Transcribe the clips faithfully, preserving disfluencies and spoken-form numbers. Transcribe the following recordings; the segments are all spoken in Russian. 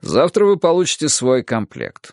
Завтра вы получите свой комплект».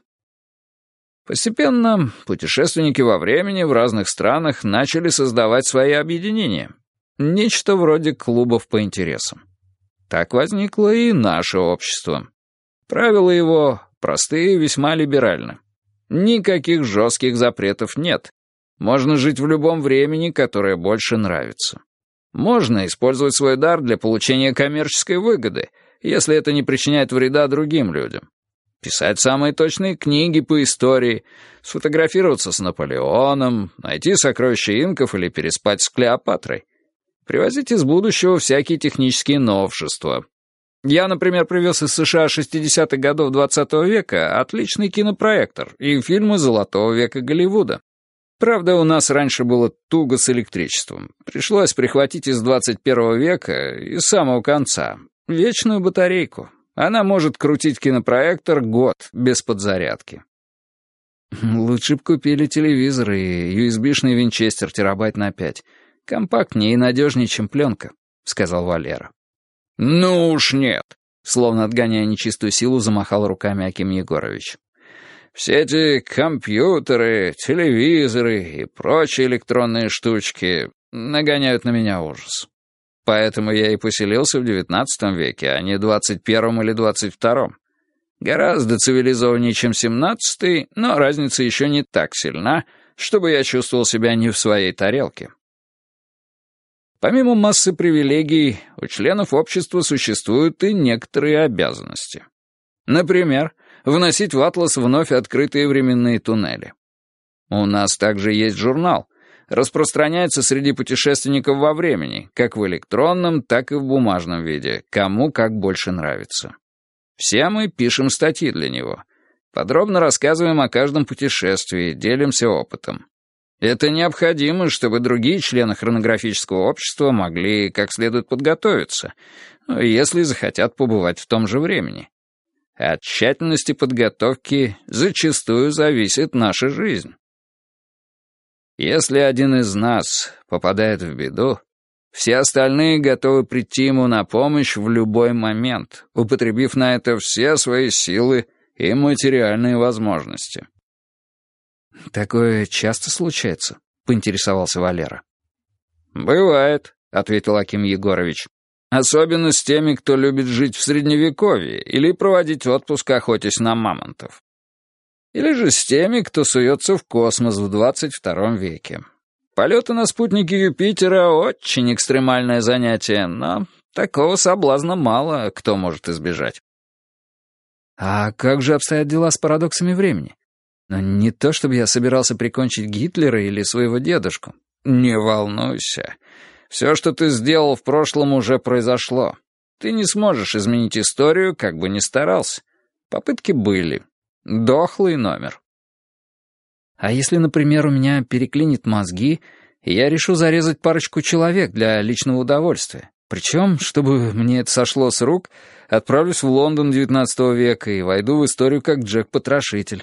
Постепенно путешественники во времени в разных странах начали создавать свои объединения. Нечто вроде клубов по интересам. Так возникло и наше общество. Правила его простые и весьма либеральны. Никаких жестких запретов нет. Можно жить в любом времени, которое больше нравится. Можно использовать свой дар для получения коммерческой выгоды, если это не причиняет вреда другим людям. Писать самые точные книги по истории, сфотографироваться с Наполеоном, найти сокровища инков или переспать с Клеопатрой. Привозить из будущего всякие технические новшества. Я, например, привез из США шестидесятых годов двадцатого века отличный кинопроектор и фильмы золотого века Голливуда. Правда, у нас раньше было туго с электричеством. Пришлось прихватить из двадцать первого века, из самого конца, вечную батарейку. Она может крутить кинопроектор год без подзарядки. Лучше б купили телевизор и ю эс би-шный винчестер терабайт на пять. Компактнее и надежнее, чем пленка, — сказал Валера. «Ну уж нет», — словно отгоняя нечистую силу, замахал руками Аким Егорович. «Все эти компьютеры, телевизоры и прочие электронные штучки нагоняют на меня ужас. Поэтому я и поселился в девятнадцатом веке, а не двадцать первом или двадцать втором. Гораздо цивилизованнее, чем семнадцатый, но разница еще не так сильна, чтобы я чувствовал себя не в своей тарелке». Помимо массы привилегий, у членов общества существуют и некоторые обязанности. Например, вносить в атлас вновь открытые временные туннели. У нас также есть журнал. Распространяется среди путешественников во времени, как в электронном, так и в бумажном виде, кому как больше нравится. Все мы пишем статьи для него. Подробно рассказываем о каждом путешествии, делимся опытом. Это необходимо, чтобы другие члены хронографического общества могли как следует подготовиться, если захотят побывать в том же времени. От тщательности подготовки зачастую зависит наша жизнь. Если один из нас попадает в беду, все остальные готовы прийти ему на помощь в любой момент, употребив на это все свои силы и материальные возможности. «Такое часто случается?» — поинтересовался Валера. «Бывает», — ответил Аким Егорович. «Особенно с теми, кто любит жить в Средневековье или проводить отпуск, охотясь на мамонтов. Или же с теми, кто суется в космос в двадцать втором веке. Полеты на спутнике Юпитера — очень экстремальное занятие, но такого соблазна мало кто может избежать». «А как же обстоят дела с парадоксами времени? Но не то, чтобы я собирался прикончить Гитлера или своего дедушку». «Не волнуйся. Все, что ты сделал в прошлом, уже произошло. Ты не сможешь изменить историю, как бы ни старался. Попытки были. Дохлый номер». «А если, например, у меня переклинит мозги, и я решу зарезать парочку человек для личного удовольствия? Причем, чтобы мне это сошло с рук, отправлюсь в Лондон девятнадцатого века и войду в историю как Джек-потрошитель».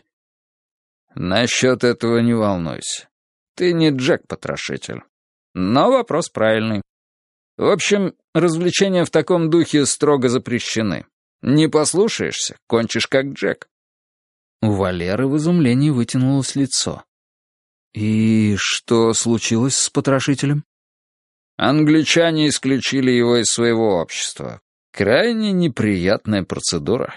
«Насчет этого не волнуйся. Ты не Джек-потрошитель. Но вопрос правильный. В общем, развлечения в таком духе строго запрещены. Не послушаешься — кончишь как Джек». У Валеры в изумлении вытянулось лицо. «И что случилось с потрошителем?» «Англичане исключили его из своего общества. Крайне неприятная процедура».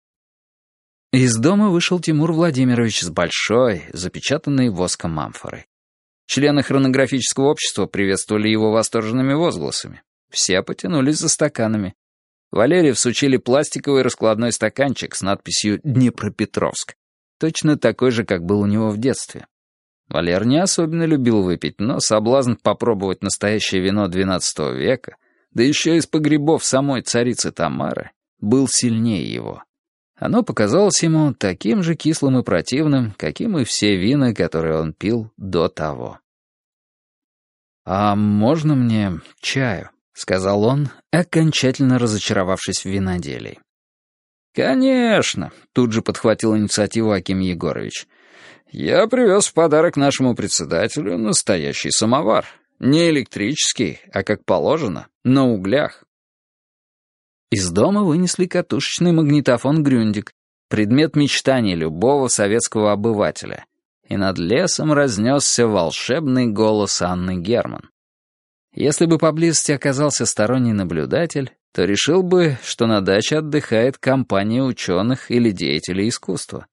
Из дома вышел Тимур Владимирович с большой, запечатанной воском амфорой. Члены хронографического общества приветствовали его восторженными возгласами. Все потянулись за стаканами. Валерию всучили пластиковый раскладной стаканчик с надписью «Днепропетровск», точно такой же, как был у него в детстве. Валер не особенно любил выпить, но соблазн попробовать настоящее вино двенадцатого века, да еще из погребов самой царицы Тамары, был сильнее его. Оно показалось ему таким же кислым и противным, каким и все вина, которые он пил до того. «А можно мне чаю?» — сказал он, окончательно разочаровавшись в виноделии. «Конечно», — тут же подхватил инициативу Аким Егорович. «Я привез в подарок нашему председателю настоящий самовар. Не электрический, а как положено, на углях. Из дома вынесли катушечный магнитофон «Грюндик», предмет мечтаний любого советского обывателя, и над лесом разнесся волшебный голос Анны Герман. Если бы поблизости оказался сторонний наблюдатель, то решил бы, что на даче отдыхает компания ученых или деятелей искусства.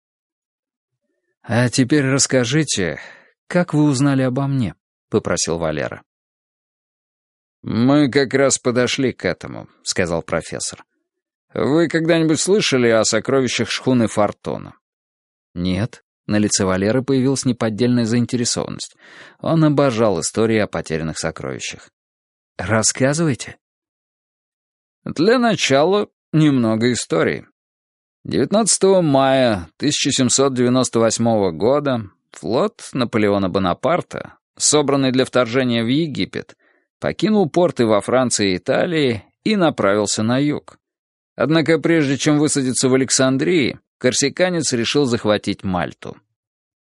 «А теперь расскажите, как вы узнали обо мне?» — попросил Валера. «Мы как раз подошли к этому», — сказал профессор. «Вы когда-нибудь слышали о сокровищах шхуны «Фортуна»?» «Нет». На лице Валеры появилась неподдельная заинтересованность. Он обожал истории о потерянных сокровищах. «Рассказывайте». «Для начала немного истории. девятнадцатого мая тысяча семьсот девяносто восьмого года флот Наполеона Бонапарта, собранный для вторжения в Египет, покинул порты во Франции и Италии и направился на юг. Однако прежде чем высадиться в Александрии, корсиканец решил захватить Мальту.